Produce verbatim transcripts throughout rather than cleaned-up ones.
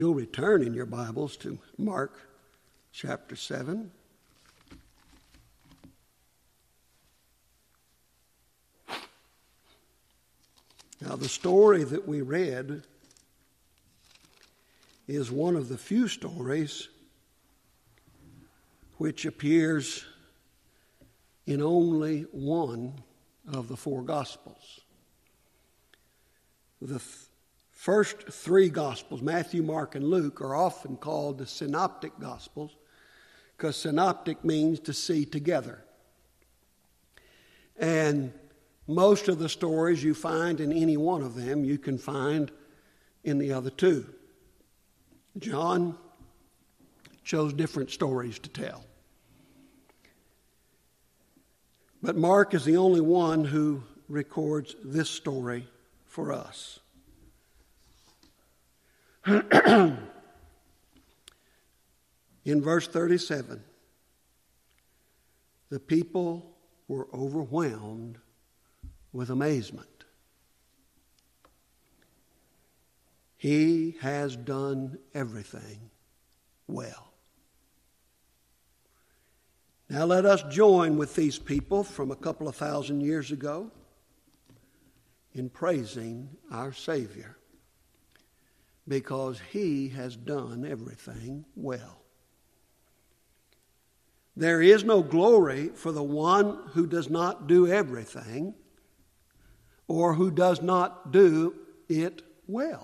You'll return in your Bibles to Mark chapter seven. Now, the story that we read is one of the few stories which appears in only one of the four Gospels. The th- first three Gospels, Matthew, Mark, and Luke, are often called the Synoptic Gospels because synoptic means to see together. And most of the stories you find in any one of them, you can find in the other two. John chose different stories to tell. But Mark is the only one who records this story for us. In verse thirty-seven, the people were overwhelmed with amazement. He has done everything well. Now let us join with these people from a couple of thousand years ago in praising our Savior, because He has done everything well. There is no glory for the one who does not do everything or who does not do it well.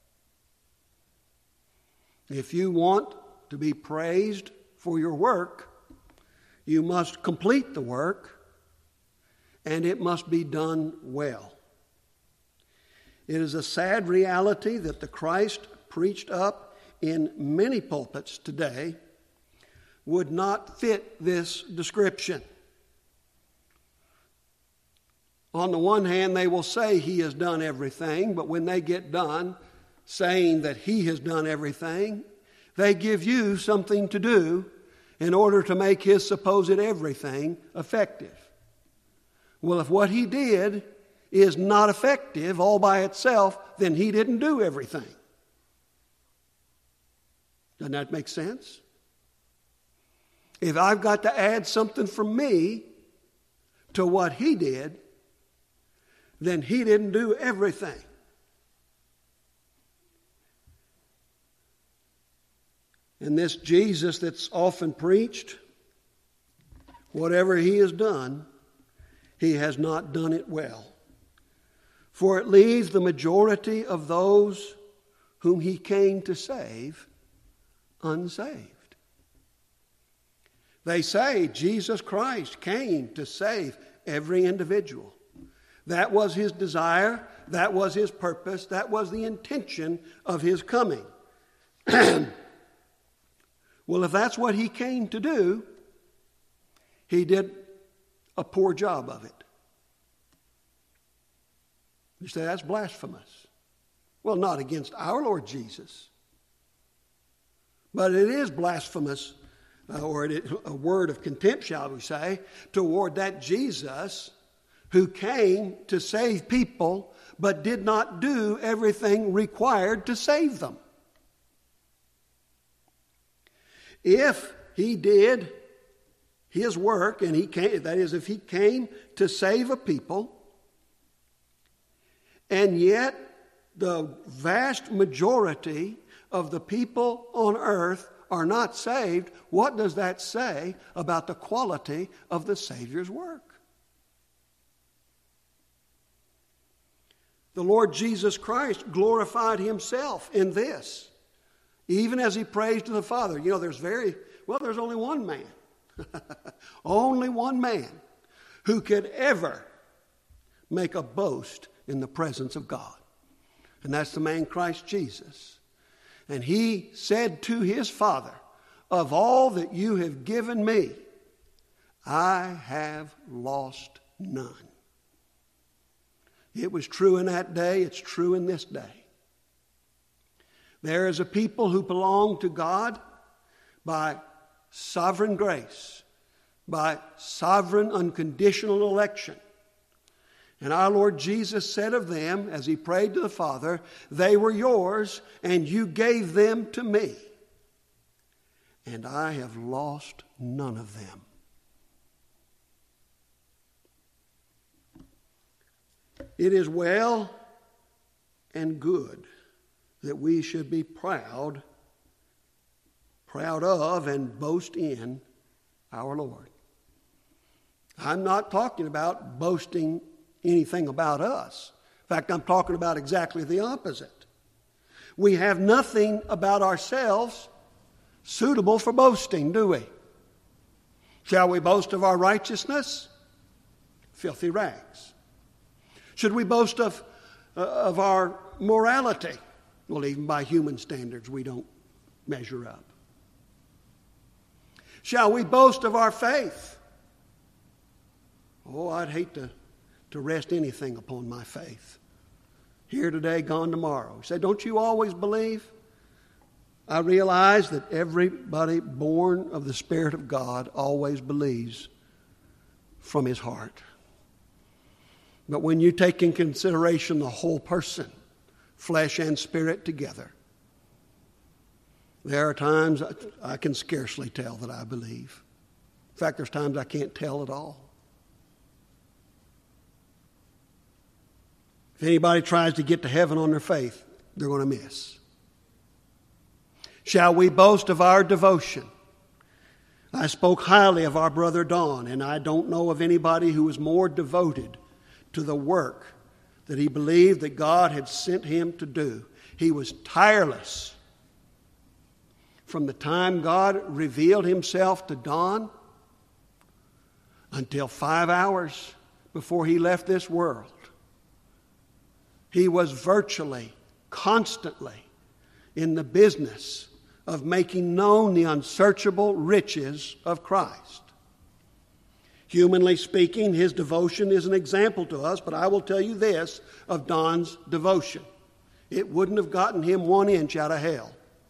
If you want to be praised for your work, you must complete the work, and it must be done well. It is a sad reality that the Christ preached up in many pulpits today would not fit this description. On the one hand, they will say He has done everything, but when they get done saying that He has done everything, they give you something to do in order to make His supposed everything effective. Well, if what He did is not effective all by itself, then He didn't do everything. Doesn't that make sense? If I've got to add something from me to what He did, then He didn't do everything. And this Jesus that's often preached, whatever He has done, He has not done it well. For it leaves the majority of those whom He came to save unsaved. They say Jesus Christ came to save every individual. That was His desire. That was His purpose. That was the intention of His coming. Well, if that's what He came to do, He did a poor job of it. You say that's blasphemous. Well, not against our Lord Jesus. But it is blasphemous, uh, or it, a word of contempt, shall we say, toward that Jesus who came to save people but did not do everything required to save them. If He did His work, and He came, that is, if He came to save a people, and yet the vast majority of the people on earth are not saved, what does that say about the quality of the Savior's work? The Lord Jesus Christ glorified Himself in this, even as He prays to the Father. You know, there's very, well, there's only one man, only one man who could ever make a boast in the presence of God. And that's the man Christ Jesus. And He said to His Father, of all that you have given me, I have lost none. It was true in that day. It's true in this day. There is a people who belong to God by sovereign grace, by sovereign unconditional election. And our Lord Jesus said of them, as he prayed to the Father, they were yours, and you gave them to me. And I have lost none of them. It is well and good that we should be proud, proud of and boast in our Lord. I'm not talking about boasting anything about us. In fact, I'm talking about exactly the opposite. We have nothing about ourselves suitable for boasting, do we? Shall we boast of our righteousness? Filthy rags. Should we boast of, uh, of our morality? Well, even by human standards, we don't measure up. Shall we boast of our faith? Oh, I'd hate to, to rest anything upon my faith. Here today, gone tomorrow. You say, don't you always believe? I realize that everybody born of the Spirit of God always believes from his heart. But when you take in consideration the whole person, flesh and spirit together, there are times I can scarcely tell that I believe. In fact, there's times I can't tell at all. If anybody tries to get to heaven on their faith, they're going to miss. Shall we boast of our devotion? I spoke highly of our brother Don, and I don't know of anybody who was more devoted to the work that he believed that God had sent him to do. He was tireless. From the time God revealed himself to Don until five hours before he left this world, he was virtually, constantly in the business of making known the unsearchable riches of Christ. Humanly speaking, his devotion is an example to us, but I will tell you this of Don's devotion. It wouldn't have gotten him one inch out of hell.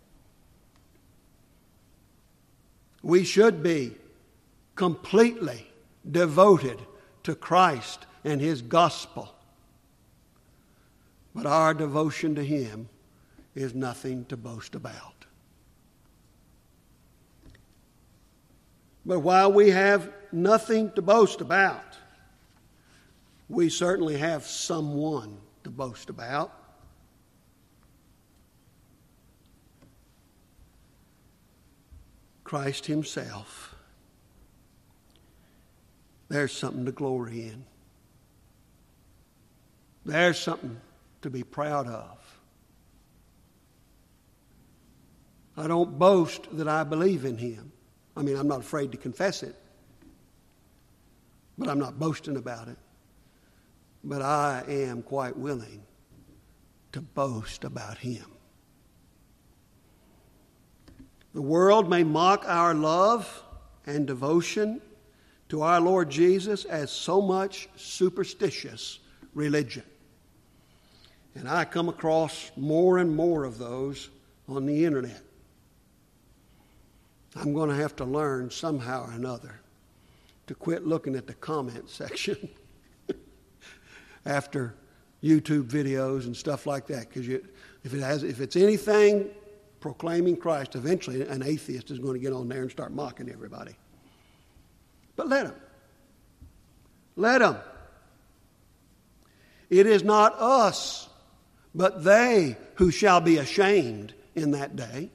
We should be completely devoted to Christ and his gospel. But our devotion to him is nothing to boast about. But while we have nothing to boast about, we certainly have someone to boast about. Christ himself. There's something to glory in. There's something to be proud of. I don't boast that I believe in him. I mean, I'm not afraid to confess it, but I'm not boasting about it. But I am quite willing to boast about him. The world may mock our love and devotion to our Lord Jesus as so much superstitious religion. And I come across more and more of those on the internet. I'm going to have to learn somehow or another to quit looking at the comment section after YouTube videos and stuff like that. Because if it has, if it's anything proclaiming Christ, eventually an atheist is going to get on there and start mocking everybody. But let them. Let them. It is not us, but they who shall be ashamed in that day.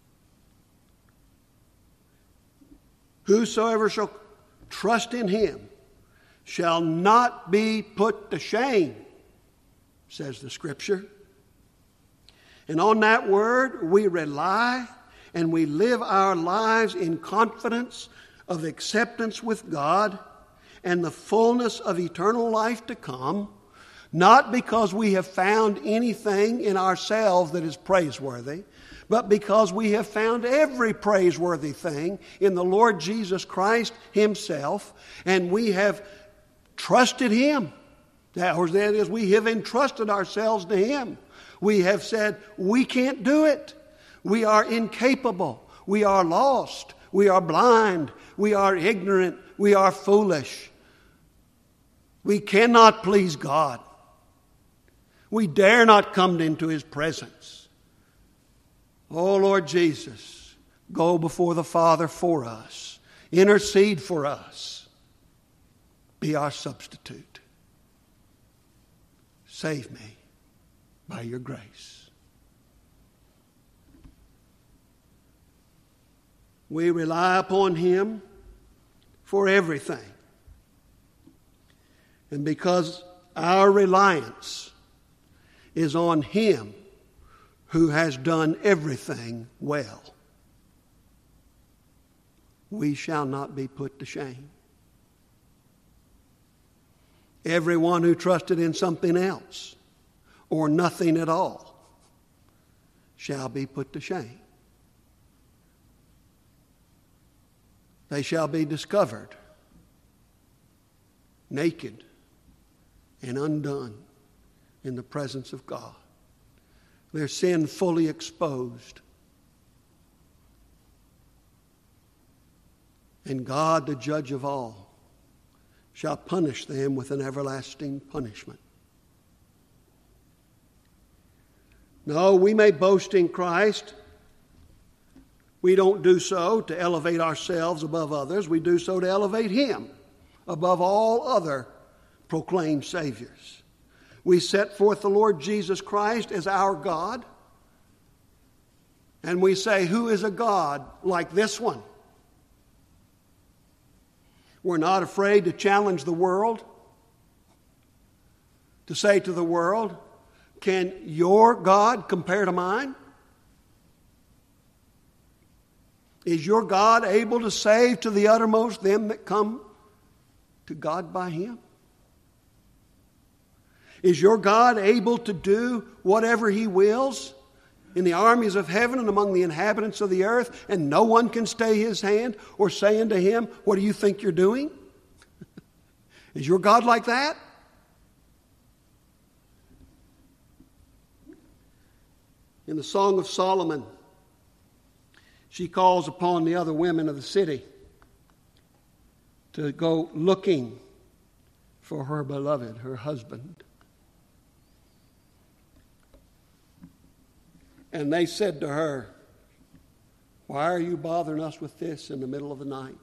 Whosoever shall trust in him shall not be put to shame, says the Scripture. And on that word we rely, and we live our lives in confidence of acceptance with God and the fullness of eternal life to come, not because we have found anything in ourselves that is praiseworthy, but because we have found every praiseworthy thing in the Lord Jesus Christ himself, and we have trusted him. That is, we have entrusted ourselves to him. We have said, we can't do it. We are incapable. We are lost. We are blind. We are ignorant. We are foolish. We cannot please God. We dare not come into His presence. Oh, Lord Jesus, go before the Father for us. Intercede for us. Be our substitute. Save me by your grace. We rely upon Him for everything. And because our reliance is on Him who has done everything well, we shall not be put to shame. Everyone who trusted in something else or nothing at all shall be put to shame. They shall be discovered naked and undone in the presence of God, their sin fully exposed. And God, the judge of all, shall punish them with an everlasting punishment. No, we may boast in Christ. We don't do so to elevate ourselves above others. We do so to elevate Him above all other proclaimed Saviors. We set forth the Lord Jesus Christ as our God. And we say, who is a God like this one? We're not afraid to challenge the world, to say to the world, can your God compare to mine? Is your God able to save to the uttermost them that come to God by Him? Is your God able to do whatever He wills in the armies of heaven and among the inhabitants of the earth, and no one can stay His hand or say unto Him, what do you think you're doing? Is your God like that? In the Song of Solomon, she calls upon the other women of the city to go looking for her beloved, her husband. And they said to her, why are you bothering us with this in the middle of the night?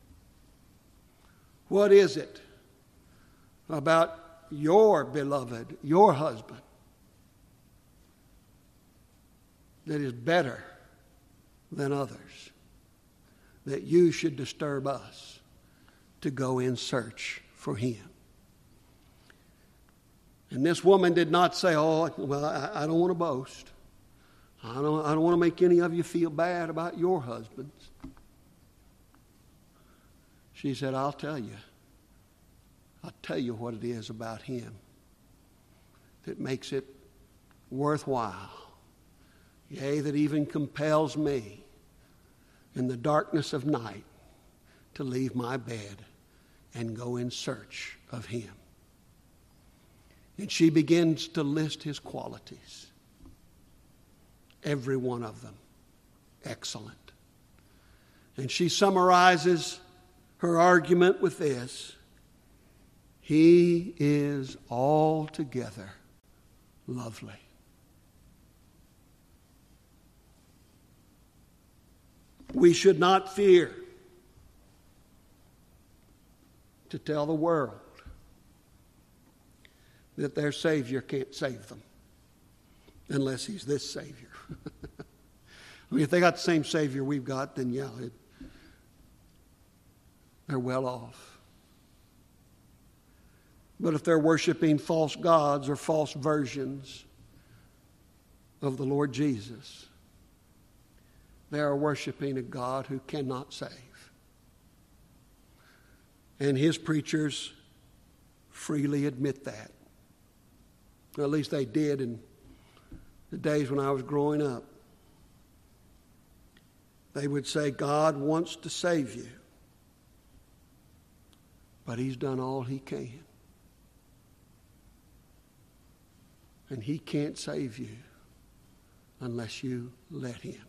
What is it about your beloved, your husband, that is better than others, that you should disturb us to go in search for him? And this woman did not say, oh, well, I, I don't want to boast. I don't, I don't want to make any of you feel bad about your husbands. She said, I'll tell you. I'll tell you what it is about him that makes it worthwhile. Yea, that even compels me in the darkness of night to leave my bed and go in search of him. And she begins to list his qualities. Every one of them excellent. And she summarizes her argument with this: he is altogether lovely. We should not fear to tell the world that their Savior can't save them unless he's this Savior. I mean, if they got the same Savior we've got, then yeah, it, they're well off. But if they're worshiping false gods or false versions of the Lord Jesus, they are worshiping a God who cannot save. And his preachers freely admit that. Or at least they did in the days when I was growing up. They would say, God wants to save you, but he's done all he can. And he can't save you unless you let him.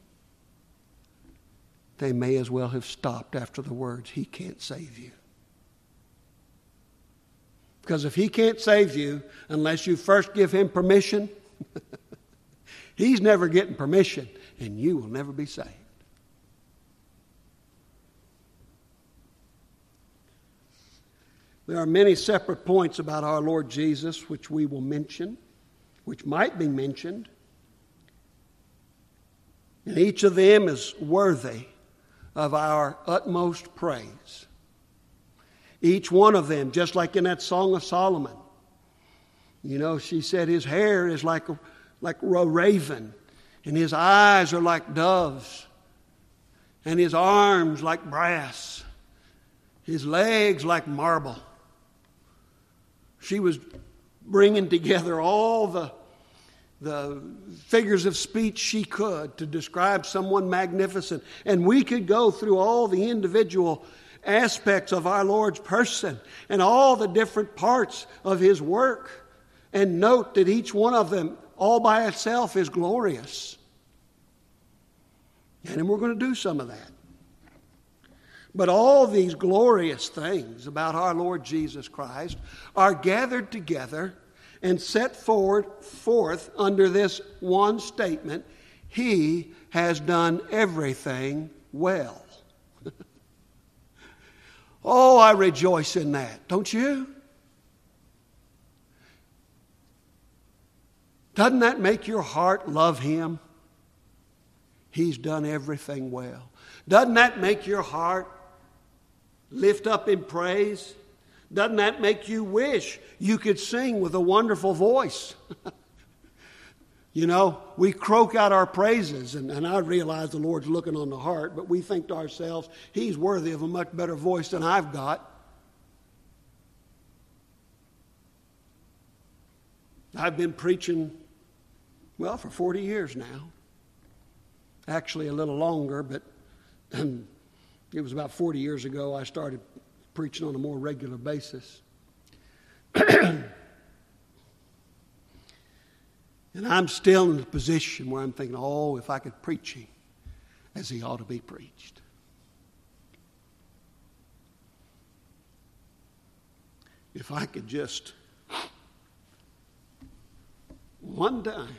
They may as well have stopped after the words, he can't save you. Because if He can't save you unless you first give Him permission, He's never getting permission, and you will never be saved. There are many separate points about our Lord Jesus which we will mention, which might be mentioned. And each of them is worthy of our utmost praise. Each one of them, just like in that Song of Solomon. You know, she said his hair is like a, like a raven, and his eyes are like doves, and his arms like brass, his legs like marble. She was bringing together all the, the figures of speech she could to describe someone magnificent. And we could go through all the individual aspects of our Lord's person and all the different parts of His work and note that each one of them all by itself is glorious. And we're going to do some of that. But all these glorious things about our Lord Jesus Christ are gathered together and set forward forth under this one statement: He has done everything well. Oh, I rejoice in that, don't you? Doesn't that make your heart love Him? He's done everything well. Doesn't that make your heart lift up in praise? Doesn't that make you wish you could sing with a wonderful voice? You know, we croak out our praises, and, and I realize the Lord's looking on the heart, but we think to ourselves, He's worthy of a much better voice than I've got. I've been preaching, well, for forty years now. Actually, a little longer, but it was about forty years ago I started preaching on a more regular basis. And I'm still in the position where I'm thinking, oh, if I could preach Him as He ought to be preached. If I could just one time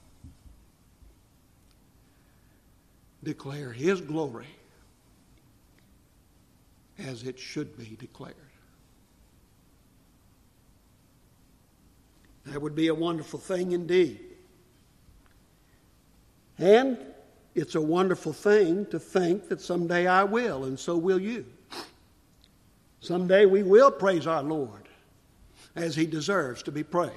declare His glory as it should be declared. That would be a wonderful thing indeed. And it's a wonderful thing to think that someday I will, and so will you. Someday we will praise our Lord as He deserves to be praised.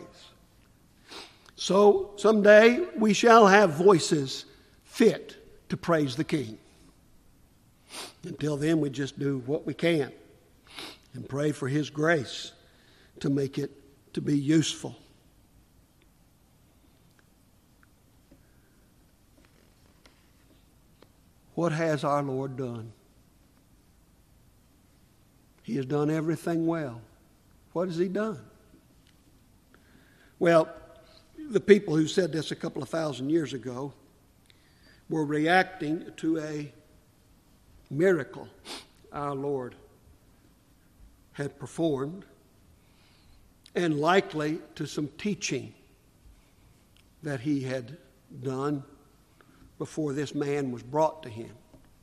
So someday we shall have voices fit to praise the King. Until then, we just do what we can and pray for His grace to make it to be useful. What has our Lord done? He has done everything well. What has He done? Well, the people who said this a couple of thousand years ago were reacting to a miracle our Lord had performed, and likely to some teaching that He had done before this man was brought to Him.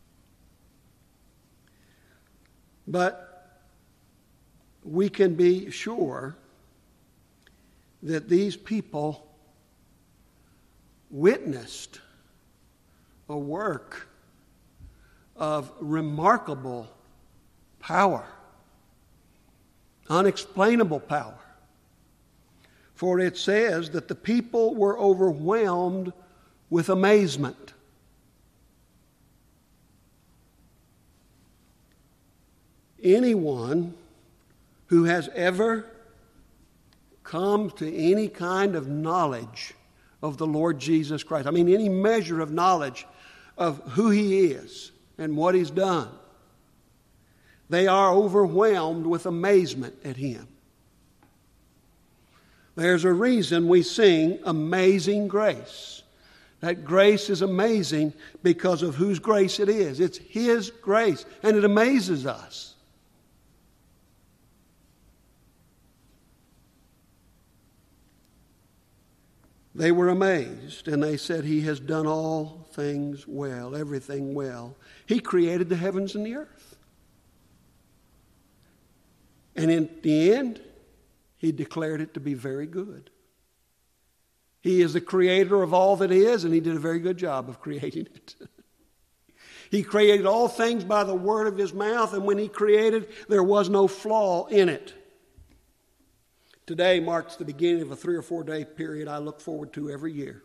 But we can be sure that these people witnessed a work of remarkable power, unexplainable power. For it says that the people were overwhelmed with amazement. Anyone who has ever come to any kind of knowledge of the Lord Jesus Christ, I mean any measure of knowledge of who He is and what He's done, they are overwhelmed with amazement at Him. There's a reason we sing Amazing Grace. That grace is amazing because of whose grace it is. It's His grace, and it amazes us. They were amazed, and they said, He has done all things well, everything well. He created the heavens and the earth. And in the end, He declared it to be very good. He is the creator of all that is, and He did a very good job of creating it. He created all things by the word of His mouth, and when He created, there was no flaw in it. Today marks the beginning of a three or four day period I look forward to every year.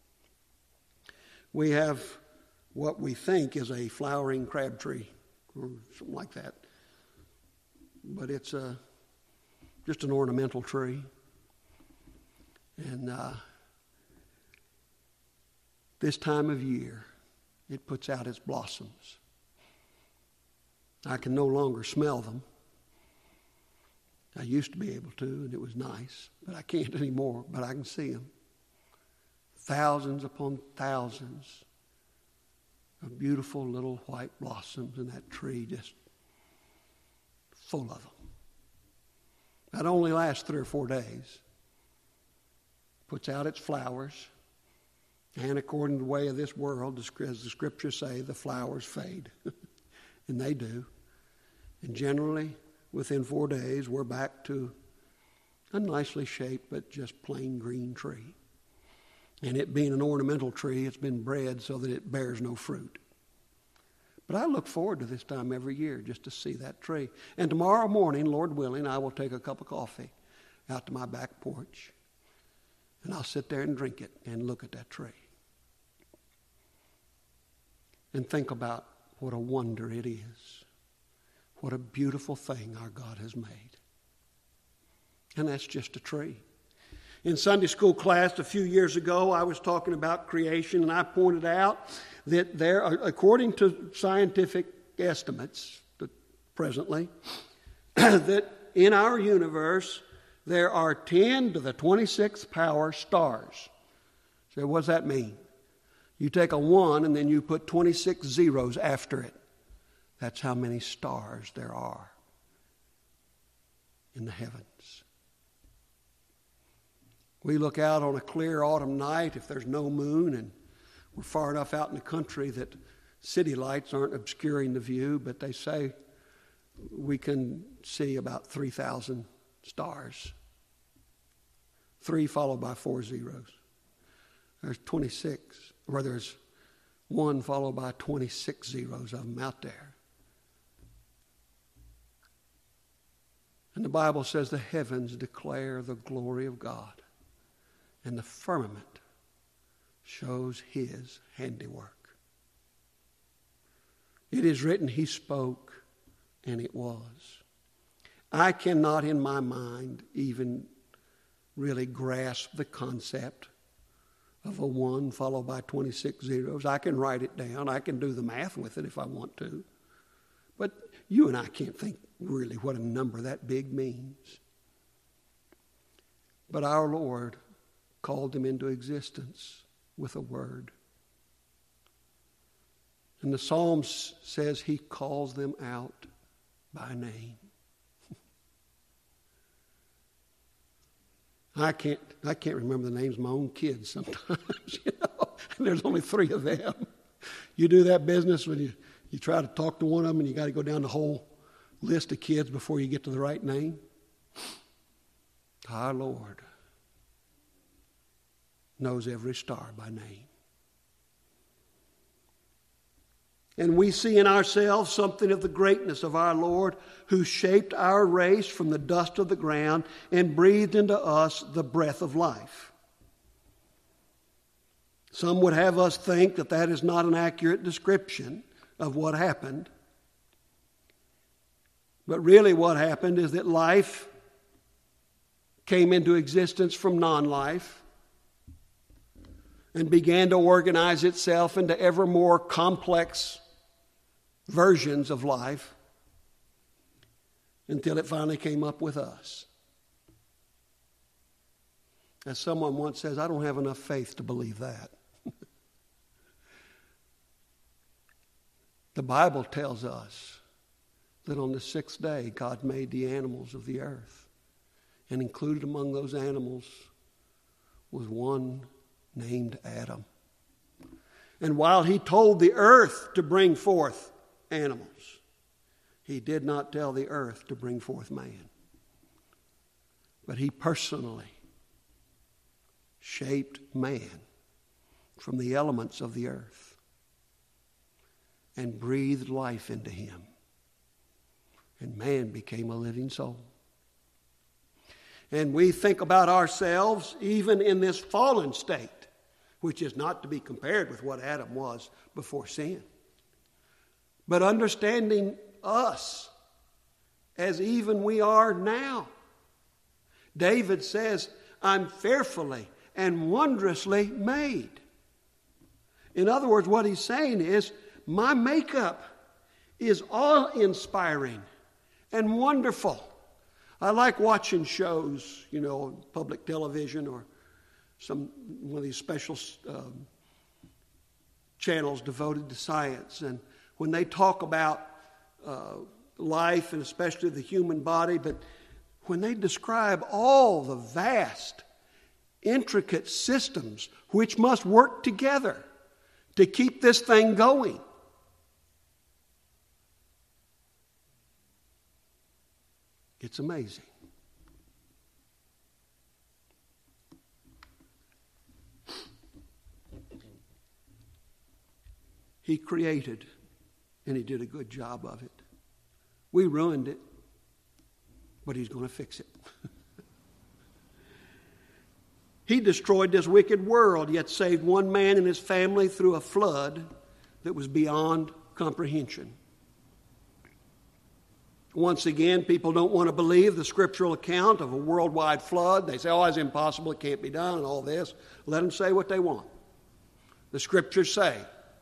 We have what we think is a flowering crab tree, or something like that. But it's a, just an ornamental tree. And uh, this time of year, it puts out its blossoms. I can no longer smell them. I used to be able to, and it was nice, but I can't anymore, but I can see them. Thousands upon thousands of beautiful little white blossoms, and that tree just full of them. That only lasts three or four days. Puts out its flowers, and according to the way of this world, as the scriptures say, the flowers fade. And they do. And generally, within four days, we're back to a nicely shaped but just plain green tree. And it being an ornamental tree, it's been bred so that it bears no fruit. But I look forward to this time every year just to see that tree. And tomorrow morning, Lord willing, I will take a cup of coffee out to my back porch. And I'll sit there and drink it and look at that tree. And think about what a wonder it is. What a beautiful thing our God has made. And that's just a tree. In Sunday school class a few years ago, I was talking about creation, and I pointed out that there, according to scientific estimates presently, that in our universe there are ten to the twenty-sixth power stars. So what does that mean? You take a one and then you put twenty-six zeros after it. That's how many stars there are in the heavens. We look out on a clear autumn night, if there's no moon, and we're far enough out in the country that city lights aren't obscuring the view, but they say we can see about three thousand stars. Three followed by four zeros. There's twenty-six, or there's one followed by twenty-six zeros of them out there. And the Bible says the heavens declare the glory of God, and the firmament shows His handiwork. It is written, He spoke, and it was. I cannot in my mind even really grasp the concept of a one followed by twenty-six zeros. I can write it down. I can do the math with it if I want to. But you and I can't think really what a number that big means. But our Lord called them into existence with a word. And the Psalm says He calls them out by name. I can't I can't remember the names of my own kids sometimes, you know. And there's only three of them. You do that business when you, you try to talk to one of them and you got to go down the whole list of kids before you get to the right name. Our Lord knows every star by name. And we see in ourselves something of the greatness of our Lord, who shaped our race from the dust of the ground and breathed into us the breath of life. Some would have us think that that is not an accurate description of what happened. But really what happened is that life came into existence from non-life and began to organize itself into ever more complex versions of life until it finally came up with us. As someone once says, I don't have enough faith to believe that. The Bible tells us that on the sixth day God made the animals of the earth, and included among those animals was one named Adam. And while he told the earth to bring forth animals, he did not tell the earth to bring forth man. But he personally shaped man from the elements of the earth and breathed life into him. And man became a living soul. And we think about ourselves even in this fallen state, which is not to be compared with what Adam was before sin. But understanding us as even we are now. David says, I'm fearfully and wondrously made. In other words, what he's saying is, my makeup is awe-inspiring and wonderful. I like watching shows, you know, on public television or some one of these special um, channels devoted to science. And when they talk about uh, life and especially the human body, but when they describe all the vast, intricate systems which must work together to keep this thing going. It's amazing. He created, and he did a good job of it. We ruined it, but he's going to fix it. He destroyed this wicked world, yet saved one man and his family through a flood that was beyond comprehension. Once again, people don't want to believe the scriptural account of a worldwide flood. They say, oh, it's impossible, it can't be done, and all this. Let them say what they want. The scriptures say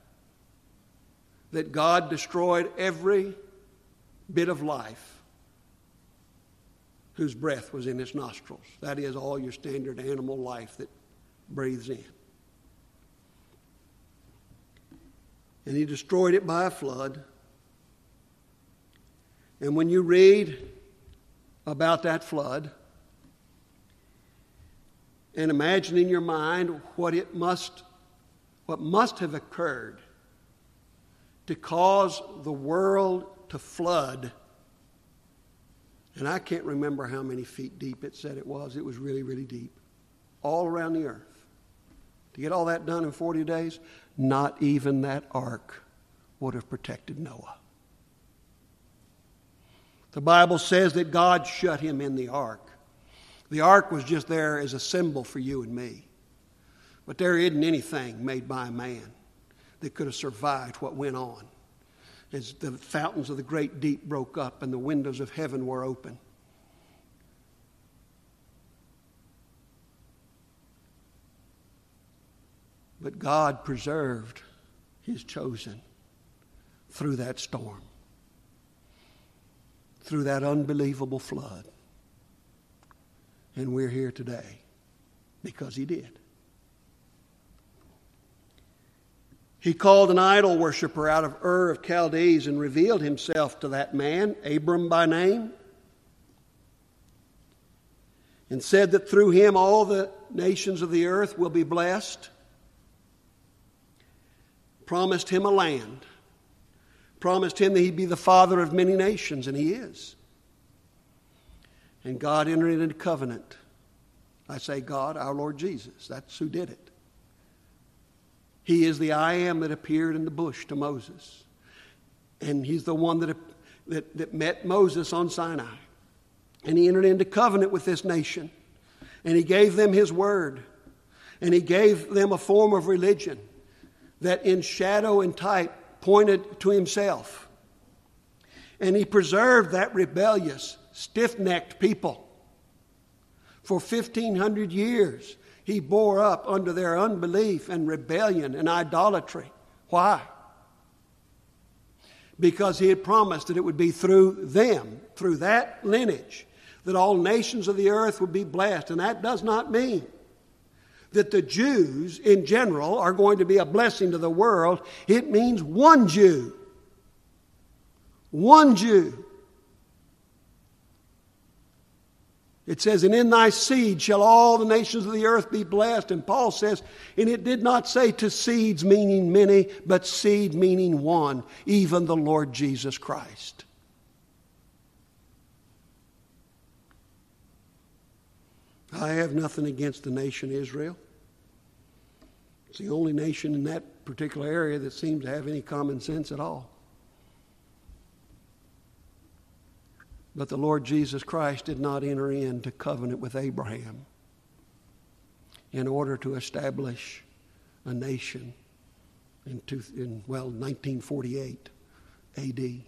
that God destroyed every bit of life whose breath was in its nostrils. That is, all your standard animal life that breathes in. And he destroyed it by a flood. And when you read about that flood, and imagine in your mind what it must, what must have occurred to cause the world to flood. And I can't remember how many feet deep it said it was. It was really, really deep. All around the earth. To get all that done in forty days, not even that ark would have protected Noah. The Bible says that God shut him in the ark. The ark was just there as a symbol for you and me. But there isn't anything made by a man that could have survived what went on as the fountains of the great deep broke up and the windows of heaven were open. But God preserved his chosen through that storm, through that unbelievable flood. And we're here today because he did. He called an idol worshiper out of Ur of Chaldees and revealed himself to that man, Abram by name, and said that through him all the nations of the earth will be blessed. Promised him a land. Promised him that he'd be the father of many nations, and he is. And God entered into covenant. I say God, our Lord Jesus. That's who did it. He is the I am that appeared in the bush to Moses. And he's the one that, that, that met Moses on Sinai. And he entered into covenant with this nation. And he gave them his word. And he gave them a form of religion that in shadow and type pointed to himself. And he preserved that rebellious, stiff-necked people. For fifteen hundred years, he bore up under their unbelief and rebellion and idolatry. Why? Because he had promised that it would be through them, through that lineage, that all nations of the earth would be blessed. And that does not mean that the Jews in general are going to be a blessing to the world. It means one Jew. One Jew It says, and in thy seed shall all the nations of the earth be blessed. And Paul says, and it did not say to seeds meaning many, but seed meaning one, even the Lord Jesus Christ. I have nothing against the nation Israel. It's the only nation in that particular area that seems to have any common sense at all. But the Lord Jesus Christ did not enter into covenant with Abraham in order to establish a nation in, two, in well, nineteen forty-eight A D.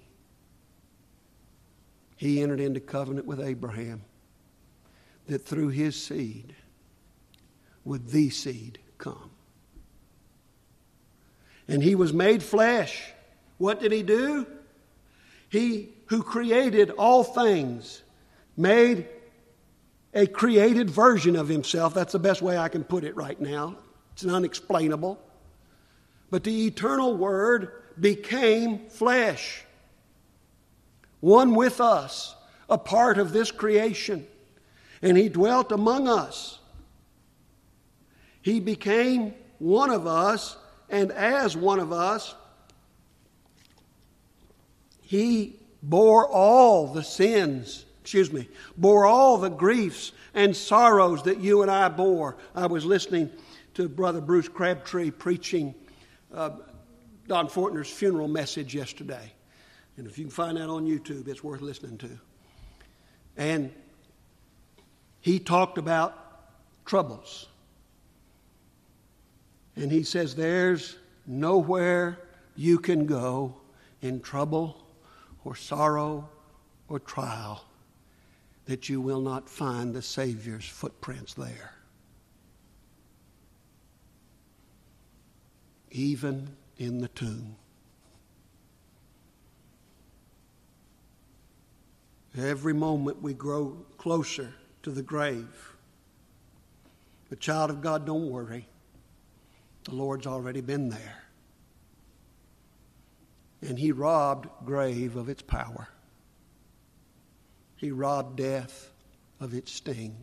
He entered into covenant with Abraham that through his seed would the seed come. And he was made flesh. What did he do? He who created all things made a created version of himself. That's the best way I can put it right now. It's unexplainable. But the eternal Word became flesh. One with us, a part of this creation. And he dwelt among us. He became one of us, and as one of us, he bore all the sins, excuse me, bore all the griefs and sorrows that you and I bore. I was listening to Brother Bruce Crabtree preaching uh, Don Fortner's funeral message yesterday. And if you can find that on YouTube, it's worth listening to. And he talked about troubles. And he says there's nowhere you can go in trouble or sorrow or trial that you will not find the Savior's footprints there. Even in the tomb. Every moment we grow closer to the grave. But child of God, don't worry. The Lord's already been there. And he robbed grave of its power. He robbed death of its sting.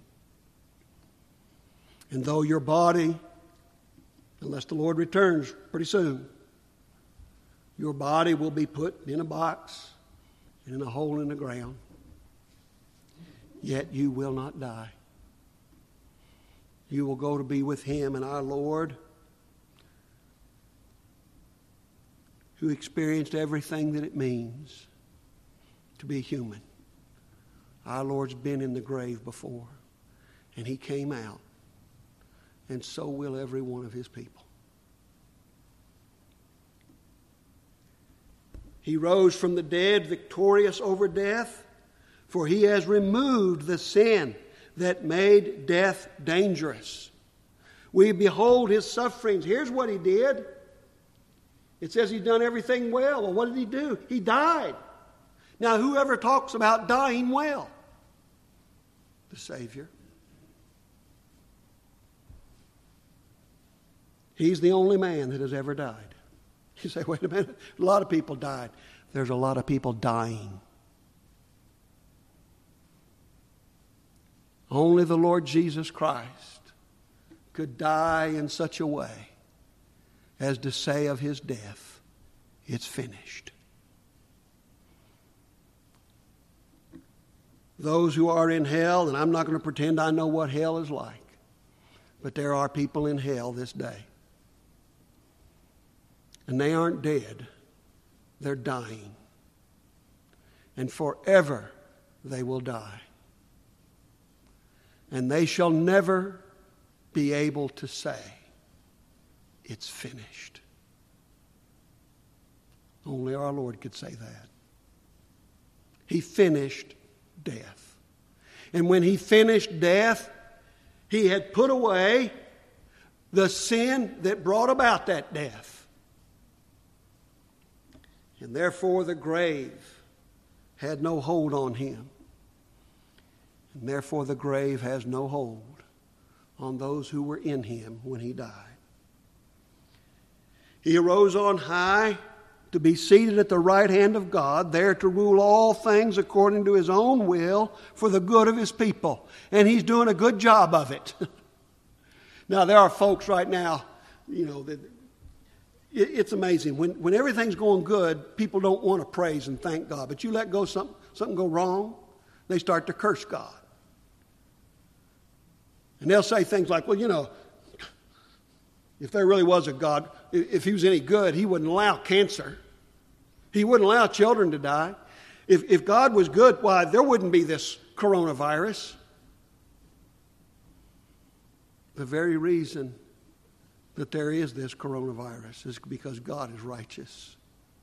And though your body, unless the Lord returns pretty soon, your body will be put in a box and in a hole in the ground, yet you will not die. You will go to be with him, and our Lord, who experienced everything that it means to be human. Our Lord's been in the grave before, and he came out, and so will every one of his people. He rose from the dead, victorious over death, for he has removed the sin that made death dangerous. We behold his sufferings. Here's what he did. It says he's done everything well. Well, what did he do? He died. Now, whoever talks about dying well? The Savior. He's the only man that has ever died. You say, wait a minute, a lot of people died. There's a lot of people dying. Only the Lord Jesus Christ could die in such a way as to say of his death, it's finished. Those who are in hell, and I'm not going to pretend I know what hell is like, but there are people in hell this day. And they aren't dead. They're dying. And forever they will die. And they shall never be able to say, it's finished. Only our Lord could say that. He finished death. And when he finished death, he had put away the sin that brought about that death. And therefore the grave had no hold on him. And therefore the grave has no hold on those who were in him when he died. He arose on high to be seated at the right hand of God, there to rule all things according to his own will for the good of his people. And he's doing a good job of it. Now, there are folks right now, you know, that it, it's amazing. When, when everything's going good, people don't want to praise and thank God. But you let go something, something go wrong, they start to curse God. And they'll say things like, well, you know, if there really was a God, if he was any good, he wouldn't allow cancer. He wouldn't allow children to die. If, if God was good, why, there wouldn't be this coronavirus. The very reason that there is this coronavirus is because God is righteous.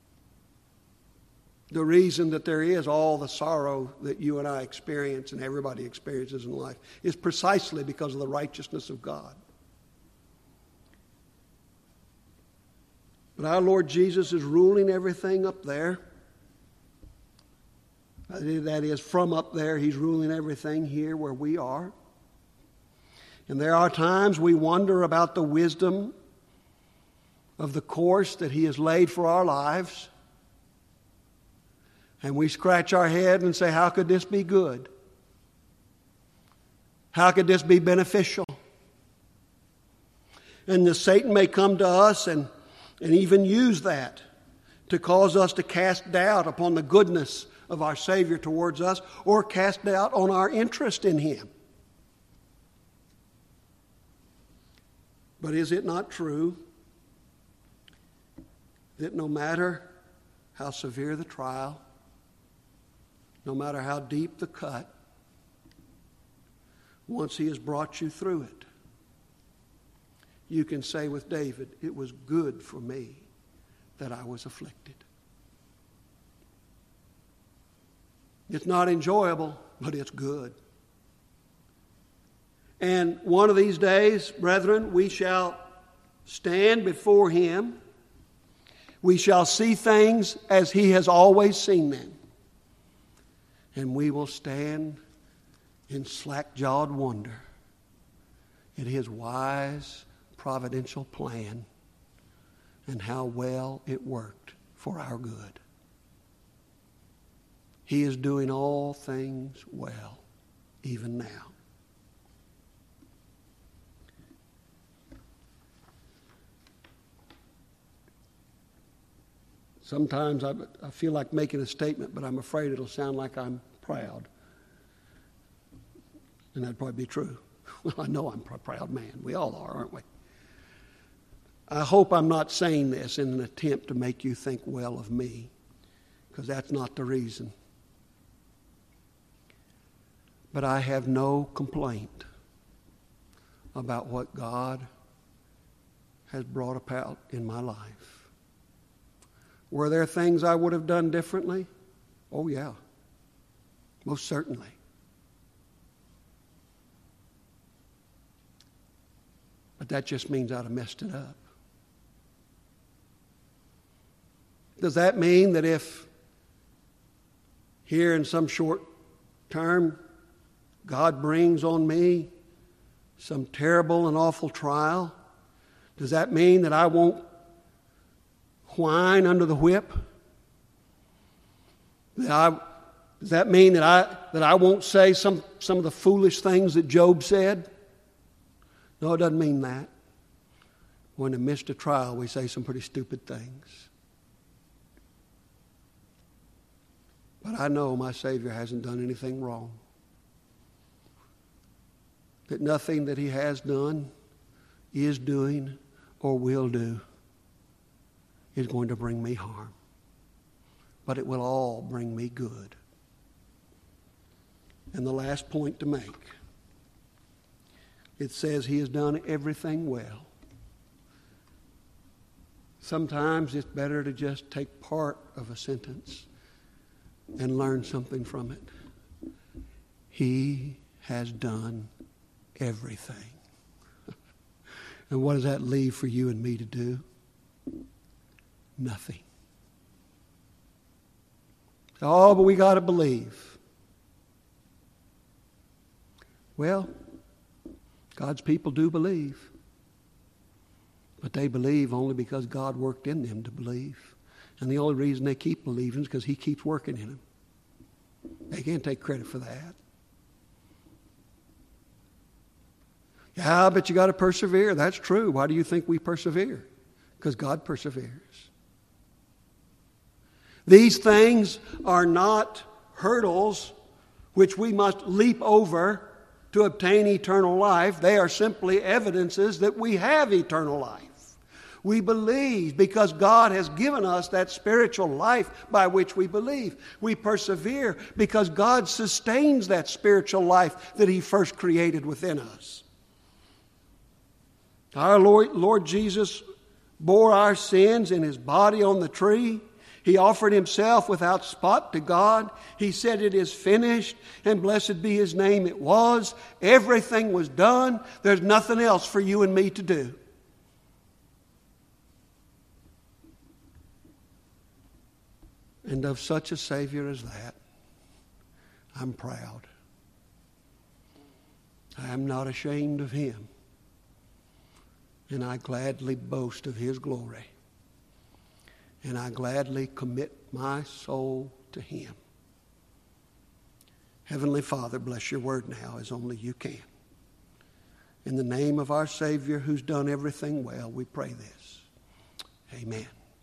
The reason that there is all the sorrow that you and I experience and everybody experiences in life is precisely because of the righteousness of God. But our Lord Jesus is ruling everything up there. That is, from up there, he's ruling everything here where we are. And there are times we wonder about the wisdom of the course that he has laid for our lives. And we scratch our head and say, how could this be good? How could this be beneficial? And the Satan may come to us and And even use that to cause us to cast doubt upon the goodness of our Savior towards us, or cast doubt on our interest in him. But is it not true that no matter how severe the trial, no matter how deep the cut, once he has brought you through it, you can say with David, it was good for me that I was afflicted. It's not enjoyable, but it's good. And one of these days, brethren, we shall stand before him. We shall see things as he has always seen them. And we will stand in slack-jawed wonder at his wise, providential plan and how well it worked for our good. He is doing all things well, even now. Sometimes I, I feel like making a statement, but I'm afraid it'll sound like I'm proud. And that'd probably be true. Well, I know I'm a proud man. We all are, aren't we? I hope I'm not saying this in an attempt to make you think well of me, because that's not the reason. But I have no complaint about what God has brought about in my life. Were there things I would have done differently? Oh, yeah. Most certainly. But that just means I'd have messed it up. Does that mean that if here in some short term God brings on me some terrible and awful trial, does that mean that I won't whine under the whip? That I, does that mean that I that I won't say some, some of the foolish things that Job said? No, it doesn't mean that. When in the midst of trial, we say some pretty stupid things. But I know my Savior hasn't done anything wrong. That nothing that he has done, is doing, or will do is going to bring me harm. But it will all bring me good. And the last point to make, it says he has done everything well. Sometimes it's better to just take part of a sentence and learn something from it. He has done everything. And what does that leave for you and me to do? Nothing. Oh, but we got to believe. Well, God's people do believe. But they believe only because God worked in them to believe. And the only reason they keep believing is because he keeps working in them. They can't take credit for that. Yeah, but you got to persevere. That's true. Why do you think we persevere? Because God perseveres. These things are not hurdles which we must leap over to obtain eternal life. They are simply evidences that we have eternal life. We believe because God has given us that spiritual life by which we believe. We persevere because God sustains that spiritual life that He first created within us. Our Lord, Lord Jesus bore our sins in His body on the tree. He offered Himself without spot to God. He said, "It is finished," and blessed be His name, it was. Everything was done. There's nothing else for you and me to do. And of such a Savior as that, I'm proud. I am not ashamed of Him. And I gladly boast of His glory. And I gladly commit my soul to Him. Heavenly Father, bless your word now as only you can. In the name of our Savior who's done everything well, we pray this. Amen.